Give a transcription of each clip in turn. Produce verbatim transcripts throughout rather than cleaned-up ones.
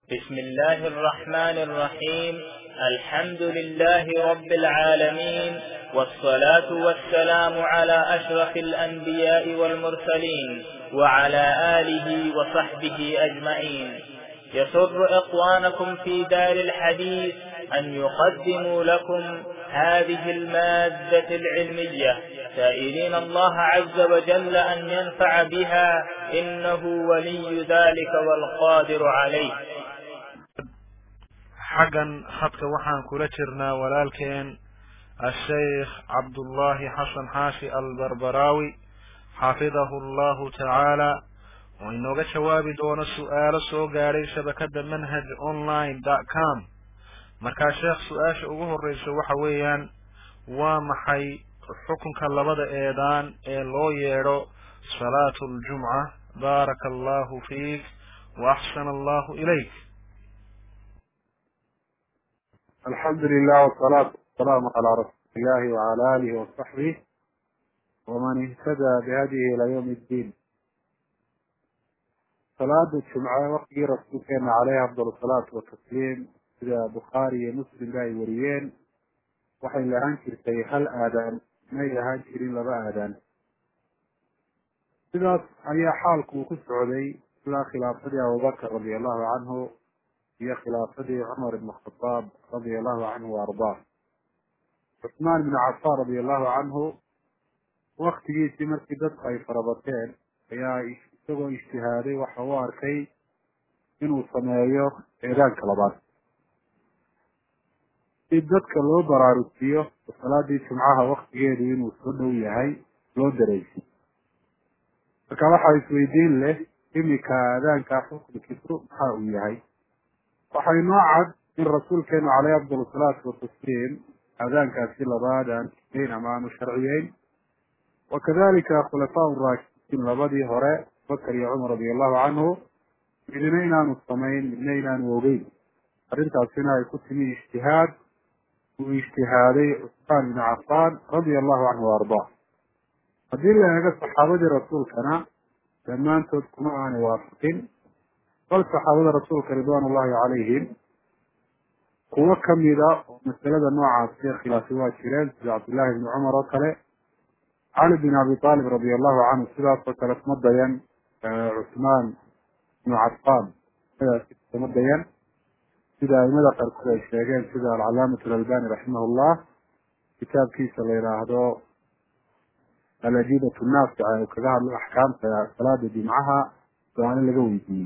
بسم الله الرحمن الرحيم. الحمد لله رب العالمين، والصلاة والسلام على أشرف الأنبياء والمرسلين وعلى آله وصحبه أجمعين. يسر إخوانكم في دار الحديث أن يقدموا لكم هذه المادة العلمية، سائلين الله عز وجل أن ينفع بها، إنه ولي ذلك والقادر عليه. حقا خطك وحان كولترنا ولكن الشيخ عبد الله حسن حاشي البربراوي حفظه الله تعالى، وإنه جواب دون السؤال سو غاري شبكة منهج أونلاين دوت كوم. marka sheekh su'aasha ugu horeysa waxa weeyaan waa maxay xukunka labada eedaan ee loo yeero salaatul jum'ah. barakallahu fiik wa ahsana Allahu ilayk. alhamdulillah wa salatu wassalamu ala rasulillahi wa ala alihi wa sahbihi wa man ihtada bihadihi ila yawm ad-din. salaatul jum'ah waqti rasuulkeena alayhi afdalu salatu wa tasliim sida Bukhari iyo Muslim ay wariyeen waxay lahaan jirtay hal aadaan, ma lahaan jirin laba aadaan. sidaas ayaa xaalku ku socday ilaa khilaafadii Abu Bakr radiyallahu anhu iyo khilaafadii Umar ibn Khattab radiyallahu anhu wa ardaa. Uthman ibn Affan radiyallahu anhu waqtigiisii markii dadku ay farabateen ayaa isagoo ijtihaaday waxa uu arkay inuu sameeyo eedaanka labaad si dadka loo baraarujiyo salaadii jumcaha waqtigeedu inuu soo dhow yahay loo dareysay. marka waxaa isweydiin leh imika aadaanka xukunkiisu maxaa uu yahay. waxay noo cad in rasuulkeenu calayhi afdalu salaatu watasliim aadaankaasi labaad aan jidayn ama aanu sharciyeyn, wakadalika khulafaa raashidiin labadii hore Bakr iyo Cumar radiyallahu canhu midna inaanu samayn midna inaanu ogeyn. arrintaasina ay ku timi ijtihaad uu ijtihaaday Uthman ibn Affan radiyallahu anhu wa ardaa. haddii la eego saxaabadii rasuulkana dhammaantood kuma aanay waafaqin, bal saxaabada rasuulka ridwaanullahi calayhim kuwo kamida oo masalada noocaasi khilaafi waa jireen, sida Cabdullahi ibn Cumar oo kale, Cali bin Abi Talib radiyallahu canhu sidaas oo kale kuma dayan Uthman ibn Affan sidaas kuma dayan sida aimada qaarkood ay sheegeen, sida alcalaamatu alalbani raximahullah kitaabkiisa la yidhaahdo alajiibatu naafica ee kaga hadlo axkaamta salaada jimcaha su-aalo laga weydiiyey.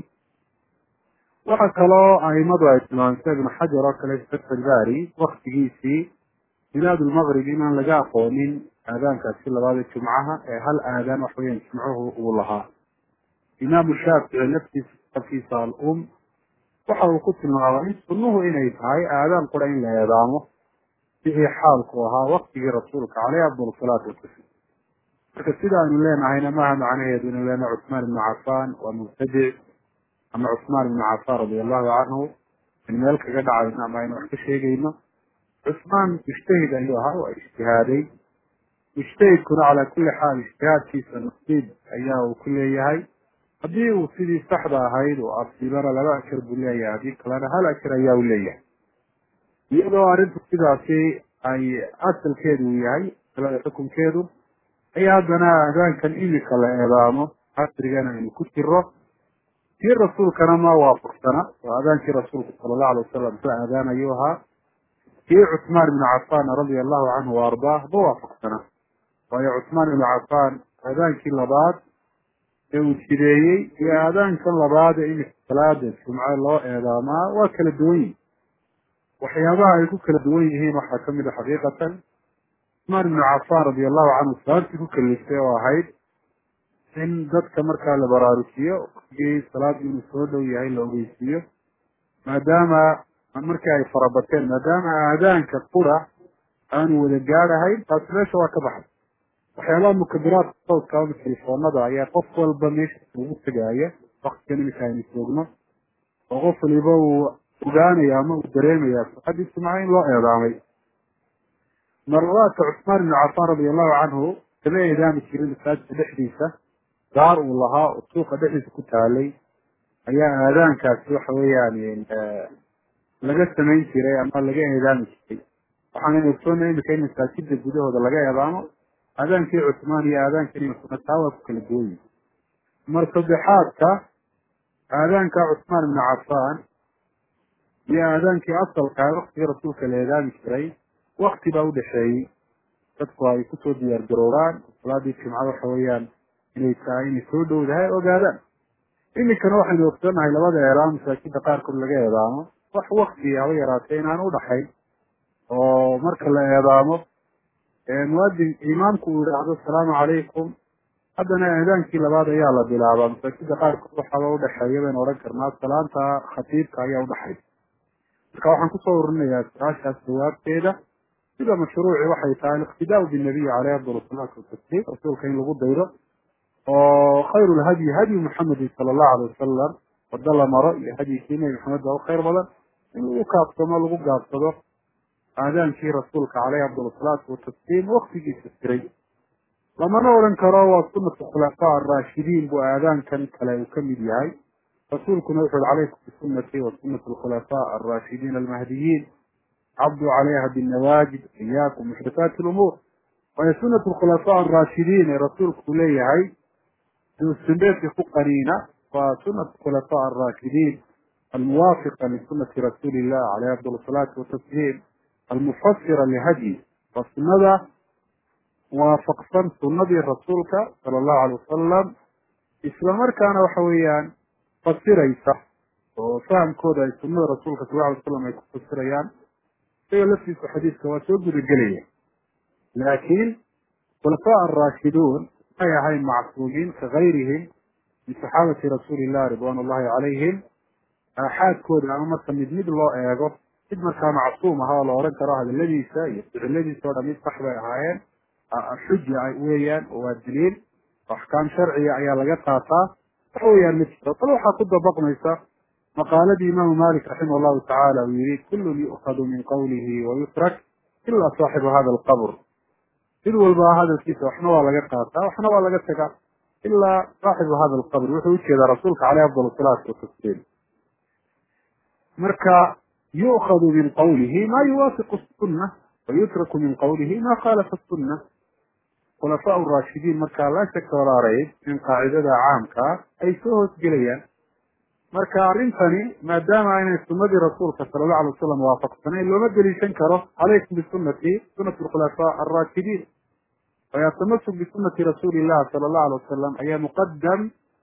waxa kaloo aimadu ay tilmaamtay ibn xajar oo kale fath albaari waktigiisii bilaad lmaqrib inaan laga aqoonin aadaankaasi labaada jumcaha ee hal aadaan wax weeyaan jimcuhu uu lahaa. imaamu shaafici naftiisa kitaabkiisa al-um waxa uu ku tilmaamay in sunnuhu inay tahay aadaan qura in la eedaamo sidii xaalku ahaa waqtigii rasuulka calayhi afdal salaatu watasliim. marka sida aynu leenahayna maaha macnaheedu inuu leenahay Uthman ibn Affan waa mubtadic ama Uthman ibn Affan radiyallahu canhu in meel kaga dhacayno ama aynu wax ka sheegayno. Uthman ijtihad ayuu ahaa, waa ijtihaaday. ijtihadkuna calaa kulli xaal ijtihaadkiisa nasiib ayaa uu ku leeyahay. haddii uu sidii saxda ahayd oo asiibana laba ajar buu leeyahay, haddii kalena hal ajar ayaa u leeyahay. iyadoo arrintu sidaasi ay asalkeedu uu yahay salada xukunkeedu ayaa haddana aadaankan imika la eedaamo casrigan aynu ku jiro kii rasuulkana ma waafaqsana, oo aadaankii rasuulku sala allahu alay wasalam soo aadaan ayuu ahaa. kii Cuthmaan ibn Affan radia allahu canhu wa ardaah ma waafaqsana, waayo Cuthmaan ibn Affan aadaankii labaad ee uu jideeyey iyo aadaankan labaad ee imika salaada jumce loo eedaamaa waa kala duwan yihin. waxyaabaha ay ku kala duwan yihiin waxaa kamid a xaqiiqatan Cuthmaan ibn Affan radia allahu canhu sababtii ku kaliftay oo ahayd in dadka markaa la baraarujiyo waqtigii salaada inuu soo dhow yahay la ogeysiiyo, maadaama markii ay farabateen maadaama aadaanka qura aanu wada gaadhahayn, taasi meesha waa ka baxay. waxyaabaha mukabiraadka sawdka ama telefoonada ayaa qof walba meesha ugu tagaaya waqtigan imika aynu joogno, oo qof waliba uu ogaanaya ama uu dareemaya saxadii jumca in loo eedaamay. marlabaadka Cuthmaan ibn Affan radiyallahu canhu kama eedaami jirin masaajidka dhexdiisa, daar uu lahaa oo suuqa dhexdiisa ku taalay ayaa aadaankaasi waxa weeyaan laga samayn jiray ama laga eedaami jiray. waxaan ogsoonay imika in masaajida gudahooda laga eedaamo aadaankii cusmaan iyo aadaankii taa waa ku kala duwan yihiin. mar saddexaadka aadaanka cusmaan ibnu cafaan iyo aadaankii asalka waktigii rasuulka la eedaami jiray wakti baa udhexeeyey dadku ay kusoo diyaar garoobaan salaadii jimcada waxa weeyaan inay tahay inay soo dhowdahay ogaadaan. iminkana waxaynu ogsoonahay labada eedaam masaajida qaarkood laga eedaamo wax wakti haba yaraatee inaan udhaxayn oo marka la eedaamo muadin imaamku uu yidhaahdo asalaamu calaykum haddana eedaankii labaad ayaa la bilaabaa. masaajida qaarkood waxaaba udhexeeya baynu odhan karnaa salaanta khatiibka ayaa udhaxaysa. marka waxaan kusoo ururinayaa su-aashaas jawaabteeda sida mashruuci waxay tahay aliqtidaau binabiy caleyhi afdal salaatu watasliim rasuulka in lagu daydo oo khayru lhadyi hadyu muxamedin sala allahu alay wasalam wada la maro iyo hadyikii nebi maxamed baa u khayr badan in lagu kaabsamo lagu gaabsado aadaankii rasuulka caleyhi afdal salaatu watasliim waktigiisa jiray. lamana odhan karo waa sunatu khulafaa araashidiin buu aadaankan kale uu kamid yahay. rasuulkuna wuxu ui calaykum bisunati wa sunati alkhulafaa alraashidiin almahdiyiin cabduu calayha binnawaajid iyaakum muxdathaati lumuur. waayo sunatu alkhulafaa alraashidiin ee rasuulku leeyahay sunbeedka ku qaniina waa sunatu khulafaa alraashidiin almuwaafiqa lisunati rasuuli illah caleyhi afdal salaatu watasliim almufasira lihadyi waa sunada waafaqsan sunadii rasuulka sala allahu alay wasalam isla markaana waxa weeyaan fasiraysa oo fahamkooda ay sunada rasuulka sal alay wasalam ay ku fasirayaan isaga laftiisa xadiiska waa soo gudagelaya. laakiin khulafaa alraashiduun may ahayn macsuumiin kagayrihim min saxaabati rasuuli illah ridwan ullahi calayhim. aaxaadkooda ama marka mid mid loo eego mid markaa macsuum aha oo la odhan karo hadaladiisa iyo ficiladiisa o dhan mid sax bay ahaayeen xuja weeyaan oo waa daliil axkaam sharciga ayaa laga qaataa waxa weeyaan ma jiro. talo waxaa ku dabaqmaysa maqaaladii imaamu malik raximah allahu tacaala uu yihi kullun yu'khadu min qawlihi wayutrak ilaa saaxibu hada alqabr. mid walba hadalkiisa waxna waa laga qaataa waxna waa laga tagaa ilaa saaxibu hada alqabr. wuxuu ujeedaa rasuulka caleyhi afdal salaatu watasliim. marka yu'khadu min qawlihi ma yuwaafiqu sunna wayutraku min qawlihi ma khalafa sunna. khulafaa raashidiin markaa laa shaka walaa rayb in qaacidada caamkaa ay soo hoosgelayaan. marka arrintani maadaama aynay sunadii rasuulka sala allahu alay wasalam waafaqsanayn looma deliishan karo calaykum bisunati sunati alkhulafaa alraashidiin. waayo atamasuk bisunati rasuuli illah sala allahu alay wasalam ayaa muqadam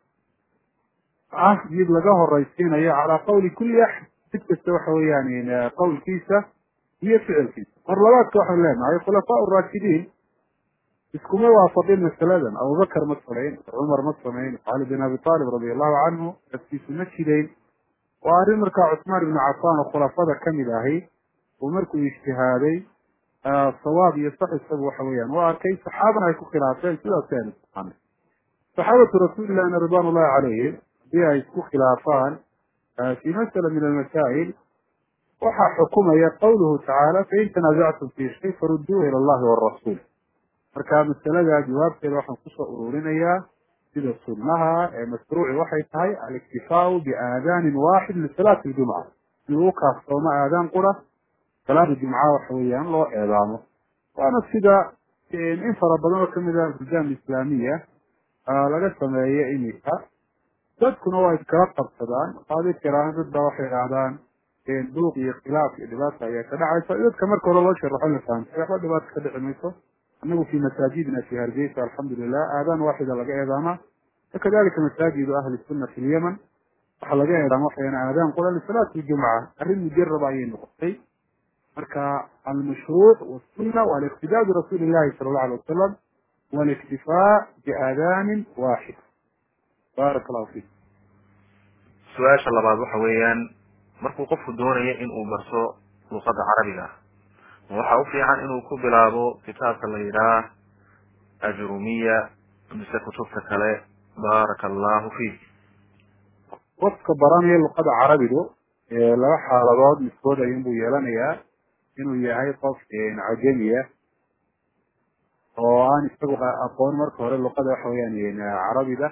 ah mid laga horaysiinayo calaa qawli kulli axad mid kasta waxa weeyaan qawlkiisa iyo ficilkiisa. mar labaadka waxaan leenahay khulafaa raashidiin iskuma waafaqin masaladan. abubakar ma samayn, cumar ma samayn, cali bin abi talib radia allahu canhu laftiisu ma jidayn. waa arrin markaa cusmaan ibnu cafaan oo khulafada kamid ahi uu markuu ijtihaaday sawaab iyo sax isagu waxa weeyaan waa arkay saxaabana ay ku khilaafeen sidaas aynu taqaanay. saxaabatu rasuulillahina ridwan ullahi calayhim hadii ay isku khilaafaan fi masala min almasaa'il waxaa xukumaya qawluhu tacaala fain tanaasactum fi shay farudduuhu ila allahi warasuul. marka masalada jawaabteeda waxaan kusoo ururinayaa sida sunnaha ee mashruuci waxay tahay aliktifaau biaadaanin waaxid lisalaati ljumca in lagu kaaftoomo aadaan qura salaada jumca waxa weeyaan loo eedaamo. waana sida in fara badan oo kamid ah buldaam islaamiya laga sameeyo imika. dadkuna waa iskala qabsadaan qaadi karaan dad baa waxay idhaahdaan duuq iyo khilaaf iyo dhibaata ayaa ka dhacaysa. dadka marka hore loo sharaxo la fahamtay waxba dhibaata ka dhici mayso. anagu fi masaajidina fi hargeysa alxamdulilah aadaan waaxida laga eedaama wakadalika masaajidu ahli sunna fi lyaman waxaa laga eedaama waxayan aadaan qura lisalaati ljumca. arrin mujaraba ayay noqotay. marka almashruuc wasunna waaliqtidaa birasuuli illahi sala allahu alay wasalam waliktifaa biaadaanin waaxid. baaraka allahu fiik. su-aasha labaad waxa weeyaan markuu qofku doonayo in uu barto luqada carabiga waxa u fiican inuu ku bilaabo kitaabka la yidhaah ajrumiya mise kutubta kale. baaraka allahu fiik. qofka baranaya luqada carabigu laba xaaladood midkood ayuunbuu yeelanayaa inuu yahay qof cajamiya oo aan isagu aqoon marka hore luqada waxa weyaan carabida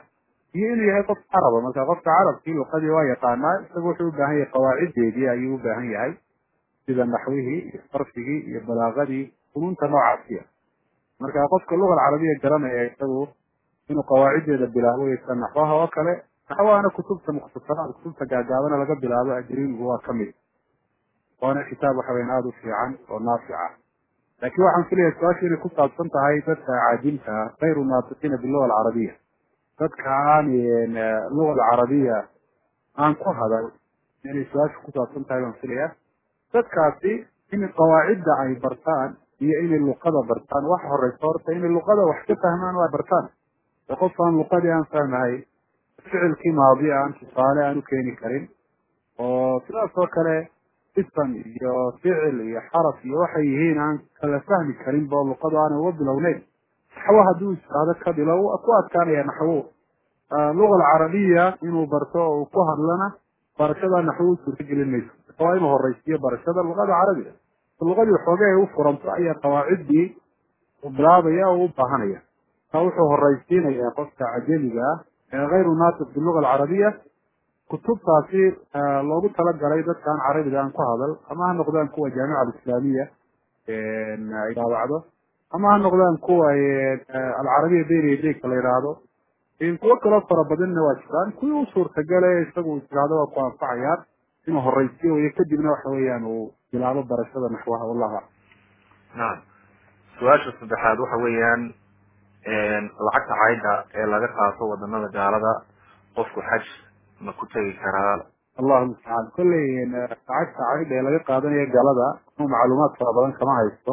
iyo inuu yahay qof caraba marka qofka carabkii luqadii waa yaqaanaa isagu wuxuu u baahan yahay qawaaciddeedii ayuu u baahan yahay sida naxwihii iyo sarfigii iyo balaaqadii funuunta noocaasiya marka qofka luga alcarabiya garanaya isagu inuu qawaaciddeeda bilaabo ysa naxwaha oo kale naxwahana kutubta mukhtasaraad kutubta gaagaabana laga bilaabo ajriingu waa kamid waana kitaab waxa weyan aada u fiican oo naafica laakiin waxaan filayaa su-aasha inay ku saabsan tahay dadka caajilka kayru naatiqiina biluga alcarabiya dadka aan luga alcarabiya aan ku hadal inay su-aasha ku saabsan tahay baan filayaa dadkaasi in qawaacidda ay bartaan iyo inay luqada bartaan waxa horeysa horta inay luqada wax ka fahmaan waa bartaan ee qof aan luqadii aan fahmahay ficilkii maadi aan tusaale aan u keeni karin oo sidaas oo kale isan iyo ficil iyo xaraf iyo waxay yihiin aan kala fahmi karin ba luqada aan uga bilowneyn naxwo hadduu isiraado ka bilow ku adkaanaya naxwo luga alcarabiya inuu barto oo ku hadlana barashada naxwo suurtagelin mayso waa inuu horeysiiyo barashada luqada carabiga luqadii xoogay u furanto ayaa qawaaciddii u bilaabaya oo u baahanaya taa wuxuu horeysiinaya qofka cajamiga ah ee kayru naatiq biluga alcarabiya kutubtaasi loogu talagalay dadka aan carabiga aan ku hadal ama ha noqdaan kuwa jaamica alislaamiya ay daawacdo ama ha noqdaan kuwa alcarabiya bayna yadayka la yidhaahdo kuwo kaloo fara badanna waa jiraan kuwii u suurtagale isagu isiraado waa ku anfacayaan inuu horeysiyo iyo kadibna waxa weeyaan uu bilaabo barashada naxwaha wallahu aclam nacam su-aasha saddexaad waxa weeyaan lacagta cayda ee laga qaato wadanada gaalada qofku xaj ma ku tegi karaa allahu mustacaan kolley lacagta cayda ee laga qaadanayo galada inuu macluumaad fara badan kama haysto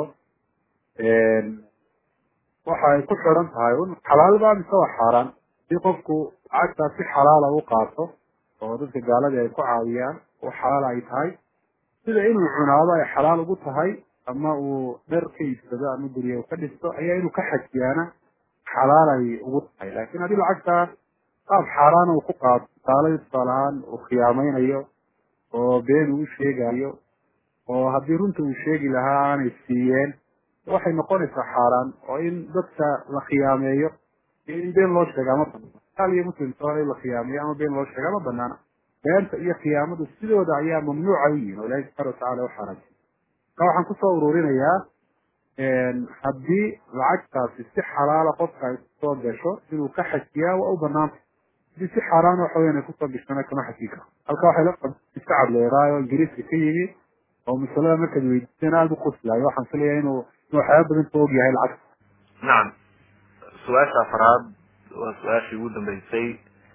waxa ay ku xiran tahay un xalaal baa mise waa xaaraan si qofku lacagtaa si xalaala u qaato oo dadka gaaladii ay ku caawiyaan oo xalaal ay tahay sida inuu cunaado ay xalaal ugu tahay ama uu dhar ka iibsado ama guriga ka dhisto ayaa inuu ka xajiyaana xalaal ay ugu tahay laakiin haddii lacagtaa qaab xaaraan uu ku qaato tusaale tusaalahaan uu khiyaamaynayo oo been uu sheegayo oo haddii runta uu sheegi lahaa aanay siiyeen waxay noqonaysaa xaaraan oo in dadka la khiyaameeyo in been loo sheegaa ma banaana gaal iyo muslimka in la khiyaameeyo ama been loo sheegaa ma banaana beenta iyo khiyaamadu sidooda ayaa mamnuuca u yihin oo ilahi subxana watacala u xaaraantay ka waxaan kusoo ururinayaa haddii lacagtaasi si xalaala qofka ay kusoo gasho inuu ka xajiyaa waa u banaantay hadii si xaaraan waxa weyan ay kusoo gashana kama xajin karo halka waxay la istacab leeraayo ingiriiska ka yimi oo masalada markaad weydiiseen aada u quslaayo waxaan filayaa inuu inuu waxyaaba badan ka og yahay lacagta nacam su-aasha afaraad waa su-aashii ugu dambeysay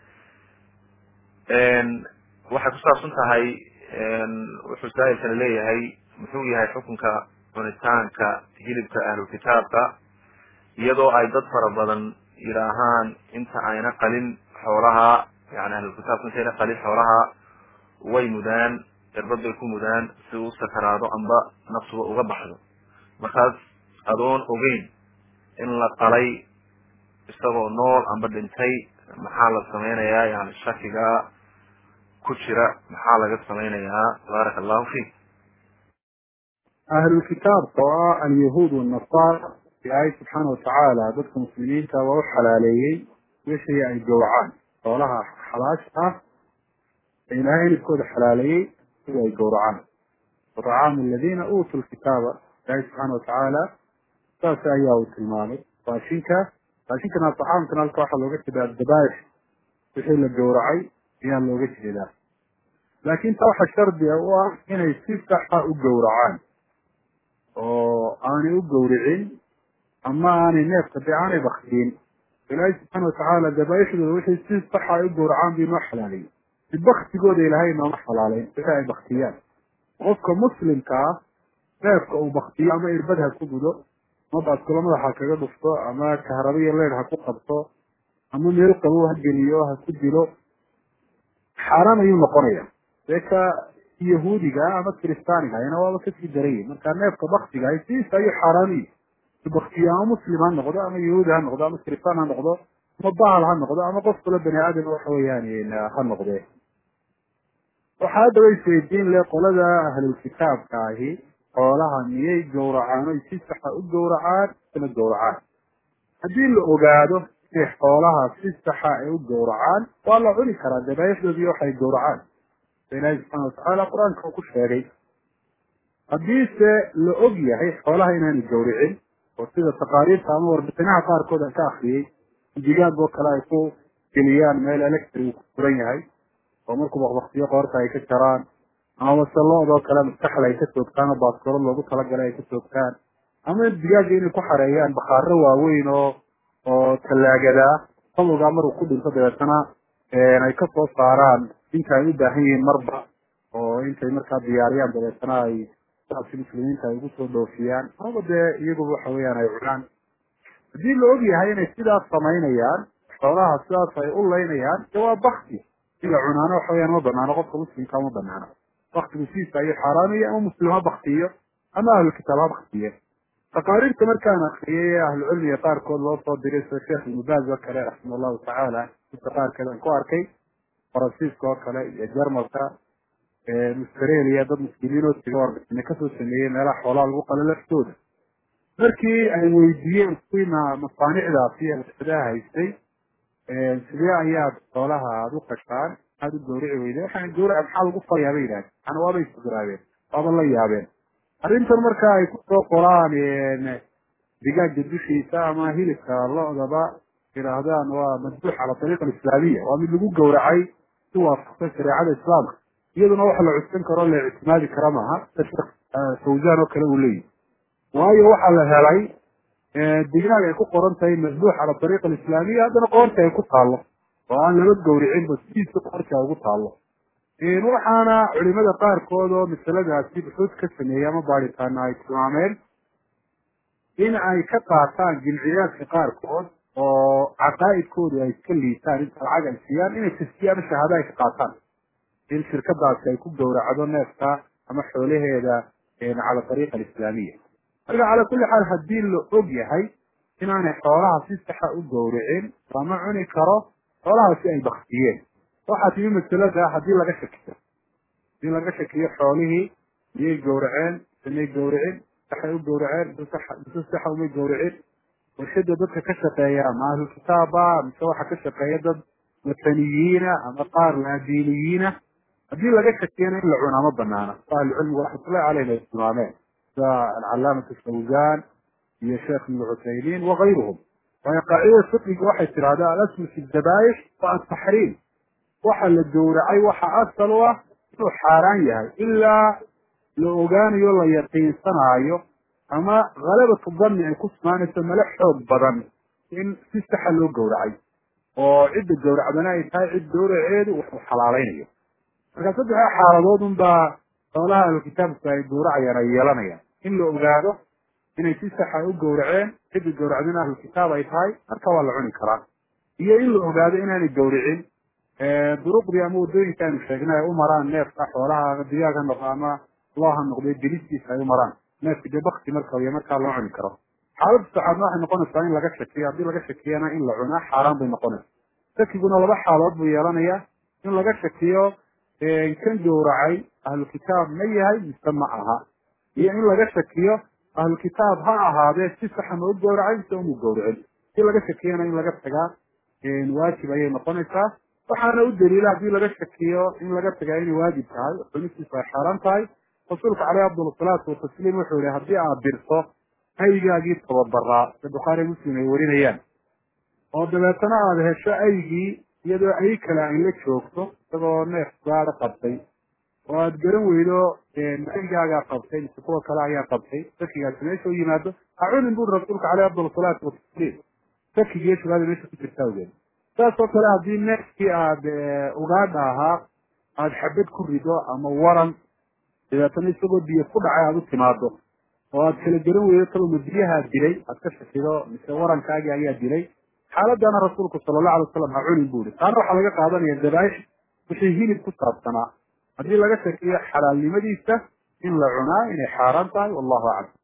waxay kusaabsan tahay wuxuu saa-ilkana leeyahay muxuu yahay xukunka cunitaanka hilibka ahlulkitaabka iyadoo ay dad fara badan yidhaahaan inta ayna qalin xoolaha yani ahlulkitaabka inta ayna qalin xoolaha way mudaan irbad bay ku mudaan si uu sakaraado amba nafsuba uga baxdo markaas adoon ogeyn in la qalay isagoo nool amba dhintay maxaa la samaynayaa yani shakiga ku jira maxaa laga samaynayaa baaraka allahu fiik ahlulkitaabka oo ah alyahuud wannasara ilaahay subxaana watacaala dadka muslimiinta waa u xalaaleeyey wixii ay gowracaan xoolaha xalaasha ah ee ilaahay hilibkooda xalaaleeyey sida ay gowracaan watacaamu aladiina uutuu lkitaaba ilaahay subxaana watacaala saas ayaa uu tilmaamay raashinka raashinkana tacaamkana halka waxaa looga jeedaa dabaaix wixii la gowracay ayaa looga jeedaa laakin ta waxa shardiga u ah inay si saxa u gowracaan oo aanay u gowricin ama aanay neefka dee aanay baktiin ilaahay subxaana watacaala dabaaixdooda wixii si saxa ay u gowracaan bi inoo xalaaleeyey si baktigooda ilaahay nooma xalaaleyn wixii ay baktiyaan qofka muslimka ah neefka uu baktiyo ama irbad ha ku gudo ama baadkulo madaxa kaga dhufto ama kahrabiya leer ha ku qabto ama meel qabow ha geliyo ha ku dilo xaaraan ayuu noqonaya dee ka yahuudiga ama kiristaaniga ayna waaba kasii darayin marka neefka baktiga ay siisa ayuu xaaraaniyi baktiyo ama muslim ha noqdo ama yahuudi ha noqdo ama kiristaan ha noqdo ama bahal ha noqdo ama qof kalo bani aadam waxa weeyaan ha noqde waxaa haddaba isweydiin le qolada ahlulkitaabka ahi xoolaha miyay gowracaan oy si saxa u gowracaan isna gowracaan haddii la ogaado inay xoolaha si saxa ay u gowracaan waa la cuni karaa dabaayixdoodii waxay gowracaan ilaahay subxaana watacaala qur-aanka uu ku sheegay haddiise la og yahay xoolaha inaanay gowricin oo sida taqaariirta ama warbixinaha qaarkood aan ka akriyey digaag oo kale ay ku geliyaan meel electri uu ku furan yahay oo markuu baqbaqsiyo qoorta ay ka jaraan ama wasalloodoo kale maskaxda ay ka toogtaan oo baaskoorad loogu talagalay ay ka toogtaan ama digaaga inay ku xareeyaan bakhaaro waaweyn oo oo tallaagadaa qabowgaa maruu ku dhinto dabeetana ay ka soo saaraan inta ay u baahan yihiin marba oo intay markaa diyaariyaan dabeetana ay saasi muslimiinta ay ugu soo dhoofiyaan amaba dee iyaguba waxa weeyaan ay cunaan haddii la og yahay inay sidaas samaynayaan xoolaha sidaas ay u laynayaan de waa bakti in la cunaano waxa weyaan ma banaano qofka muslimka ma banaano baktigu siisa ayuu xaaraamaya ama muslim ha baktiyo ama ahlulkitaab ha baktiye taqaariirta markaan akriyay ahlucilmiga qaarkood loo soo diray sida sheekh ibnu baaz oo kale raxima allahu tacaala inta qaarkeed aan ku arkay faransiiska oo kale iyo jarmalka australia dad muslimiin oo tiga warbixina kasoo sameeyey meelaha xoolaha lagu qalo laftooda markii ay weydiiyeen kuwiina masaanicdaasi ee warshadaha haystay sidee ayaad xoolaha aada u qashaan maxaad u gawrici weyde waxaan gawraca maxaa lagu falayaa bay yidhahdeen ana waabay isgaraabeen waaba la yaabeen arrintan marka ay kusoo qoraan digaaga dushiisa ama hilibka lo-daba yidhaahdaan waa madbuux cala ariiqa alislaamiya waa mid lagu gawracay si waafaqsan shareecada islaamka iyaduna waxa la cuskan karo la ictimaadi kara maaha sida sheekh fawzan oo kale uu leeyahy waayo waxaa la helay digaag ay ku qoran tahay madbuux cala ariiqa alislaamiya haddana qoorta ay ku taallo oo aan laba gawricinba sidiisa qoorta ay ugu taallo waxaana culimada qaarkood oo masaladaasi buxuud ka sameeyey ama baaritaana ay tilmaameen in ay ka qaataan jimciyaadka qaarkood oo caqaa'idkoodu ay iska liitaan inta lacag ay siiyaan inay taskiya ama shahaado ay ka qaataan in shirkadaasi ay ku gawracdo neefka ama xoolaheeda cala ariiqa alislaamiya marka calaa kulli xaal haddii la og yahay inaanay xoolaha si saxa u gawricin lama cuni karo xoolahaasi ay baktiyeen waxaa timi masalada haddii laga shakiyo hadii laga shakiyo xoolihii miyay gawraceen samay gawricin saxay u gawraceen mise saxa umay gawricin warshada dadka ka shaqeeya ama ahlulkitaaba mise waxa ka shaqeeya dad wataniyiina ama qaar laadiiniyiina haddii laga shakiyana in la cunaa ma banaana ahlucilmigu raxmatullahi caleyh bay tilmaameen sida alcalaamatu fawzan iyo sheekh ibnu cuthaymiin wakayruhum waayo qaacidada fiqiga waxay tidhahdaa alaslu fi dabaayix wa ataxriim waxa la gawracay waxa asal u ah inuu xaaraan yahay ilaa la ogaanayo la yaqiinsanaayo ama halabatu danni ay ku sugnaanayso mala xoog badan in si saxa loo gawracay oo cidda gawracdana ay tahay cid gawraceedu wuxuu xalaalaynayo marka saddexda xaaladood unbaa xoolaha ahlukitaabka ay gawracayaan ay yeelanayaan in la ogaado inay si saxa u gawraceen cidda gawracdana ahlukitaab ay tahay marka waa la cuni karaa iyo in la ogaado inaanay gawricin duruqdii ama wadooyinka aynu sheegnay ay u maraan neefka xoolaha digaag ha noqdo ama loo ha noqdo dilistiisa ay u maraan neefka dee bakti marka iyo markaa loo cuni karo xaaladda saxaadna waxay noqonaysaa in laga shakiyo haddii laga shakiyana in la cunaa xaaraan bay noqonaysa shakiguna laba xaalood buu yeelanayaa in laga shakiyo kan gawracay ahlukitaab ma yahay mise ma aha iyo in laga shakiyo ahlukitaab ha ahaadee si saxa ma u gawracay mise umu gawricin si laga shakiyana in laga tagaa waajib ayay noqonaysaa waxaana u daliila haddii laga shakiyo in laga tagaa inay waajib tahay cunistiisu ay xaaraan tahay rasuulka caleyhi afdal asalaatu watasliim wuxuu yihi haddii aad dirto aygaagii tababaraa sida bukhaari muslim ay warinayaan oo dabeetana aada hesho aygii iyadoo ay kale ay la joogto isagoo neef gaada qabtay oo aada garan weydo aygaagaa qabtay mise kuwa kale ayaa qabtay shakigaasi meesha u yimaado ha cunin buri rasuulka caleyhi afdal asalaatu watasliim shakigiiyo shubaada meesha ku jirta awgeed saas oo kale haddii neefkii aada ugaadha ahaa aada xabad ku rido ama waran dabeetana isagoo biyo ku dhacay aada u timaado oo aad kala garan weydo taloma biyahaa dilay aad ka shakido mise warankaagii ayaa dilay xaaladana rasuulku sala allahu alay wasalam ha cunin buri taana waxaa laga qaadanaya dabaaix wixii hilib ku saabsanaa haddii laga shakiyo xalaalnimadiisa in la cunaa inay xaaraan tahay wallahu aclam